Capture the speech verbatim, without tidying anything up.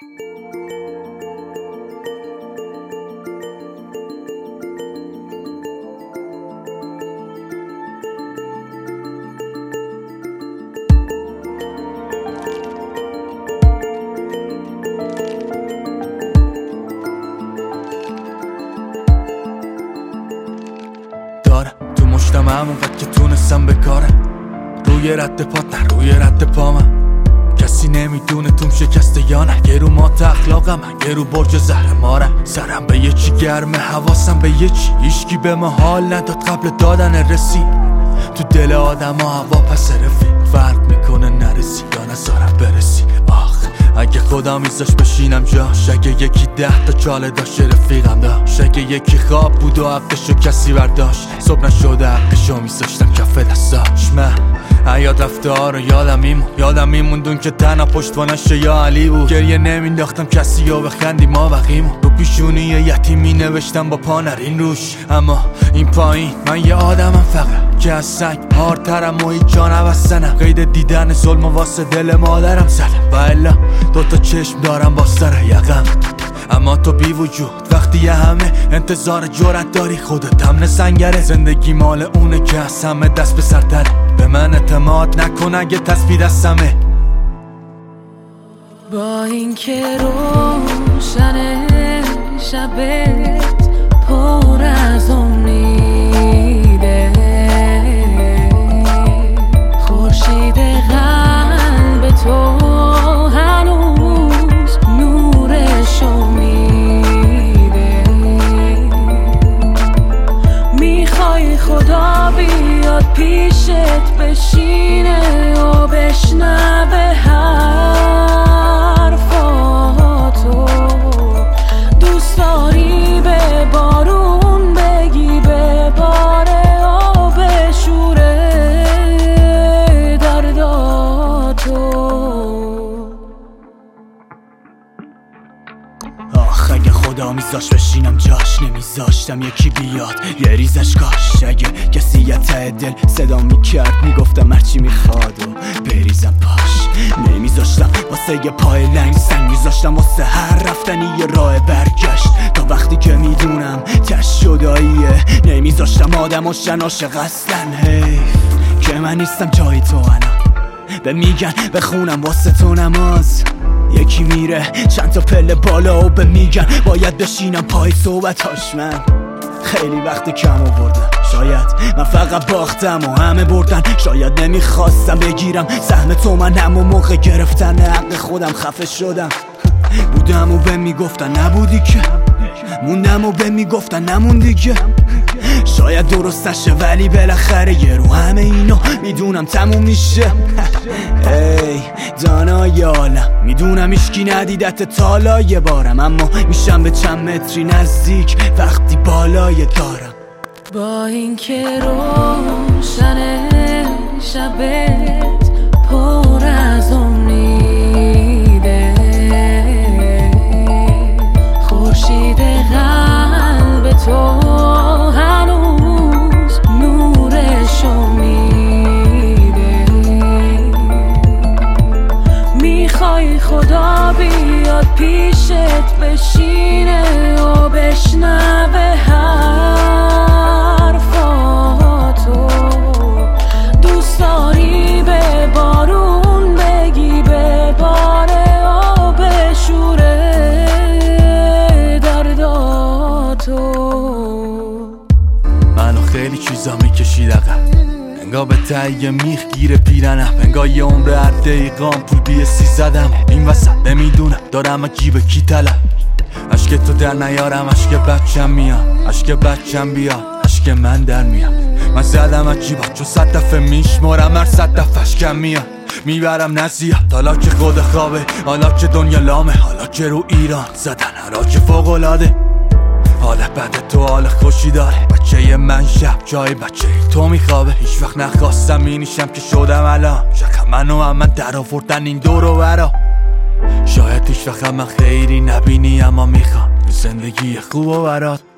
دارم تو مشتم همونقدر که تونستم بکارم، روی رد پات نه روی رد پامم. کسی نمیدونه توم شکسته یا نه، یه رو مات اخلاقم من، یه رو برج زهر مارم. سرم به یه چی گرمه، حواسم به یه چی، هیچکی به ما حال نداد قبل دادن رسید. تو دل آدم ها هوا پس رفیق، فرق میکنه نرسی یا نذارم برسی. آخ اگه خدا میذاش بشینم جاش، اگه یکی ده تا چاله داشت رفیقم داشت، اگه یکی خواب بود و حقشو کسی برداشت، صبح نشده حقشو میذاشتم کف دستاش. من حیات رفته ها رو یادم میمون، یادم میموندون که تنها پشتوانش یا علی بود. گریه نمینداختم کسی و بخندی ما بقیمون، رو پیشونی یتیم می نوشتم با پا نرین روش. اما این پایین من یه آدمم فقط که از سنگ هارترم و هیچ جا نبستنم. قید دیدن ظلم واسه دل مادرم زدم و الا دوتا چشم دارم با سر یقم. اما تو بی وجود وقتی یه همه انتظار جرأت داری، خودت هم سنگره. زندگی مال اونه که از همه دست به سرتره، به من اعتماد نکن اگه تصویر دستمه. با این که روشن شبت پر از امیده، خورشید قلب تو هنوز نورشو میده. میخوای خدا بیاد پیشت بشینه و بشنوه حرفاتو، دوست داری به بارون بگی بباره و بشوره درداتو. آخ اگه خدا میذاش بشینم جاش، نمیذاشتم یکی بیاد یه ریزش کاش. اگه کسی یه ته دل صدا میکرد میگفتم هرچی میخواد و بریزم پاش. نمیذاشتم واسه یه پای لنگ سنگ، میذاشتم واسه هر رفتنی یه راه برگشت. تا وقتی که میدونم تش جداییه، نمیذاشتم آدم و شناشق اصلن. حیف که من نیستم جای تو الان، به میگن بخونم واسه تو نماز. یکی میره چند تا پله بالا و به میگن باید بشینم پای صحبتاش. من خیلی وقت کم آوردم، شاید من فقط باختم و همه بردن. شاید نمیخواستم بگیرم سهم تو، من همون موقع گرفتن حق خودم خفه شدم. بودم و به میگفتن نبودی که، موندم و به میگفتن نموندی که. شاید درست نشه ولی بالاخره یه رو همه اینا میدونم تموم میشه. ای دانای عالم میدونم ایشکی ندیدت تالا یه بارم، اما میشم به چند متری نزدیک وقتی بالای دارم. با این که روشن شبت پر از امیده، خورشید قلب تو هنوز نورشو میده. میخوای خدا بیاد پیشت بشینه و بشنوه حرفاتو، دوست داری به بارون بگی بباره و بشوره درداتو. منو خیلی چیزا میکشید عقب، انگار به تهیه میخ گیره پیرنم، انگار یه عمر هر دقیقام پول بی سی زدم. این وسط نمیدونم دارم جیب کی طلب، عشق تو در نیارم عشق بچم میاد، عشق بچم بیاد عشق من در میاد. من زدم از جیبا چون صد دفعه میشمارم، هر صد دفعش کم میاد میبرم نزیاد. حالا که خود خوابه، حالا که دنیا لامه، حالا که رو ایران زدن حالا که فوق‌العاده. حال بد تو حال خوشی داره، بچه من شب جای بچه تو میخوابه. هیچ وقت نخواستم مینیشم که شدم الان، شکم منو هم من در آوردن این دور و برا. شاید هیچ وقت من خیری نبینی اما میخوام زندگی خوب و برات.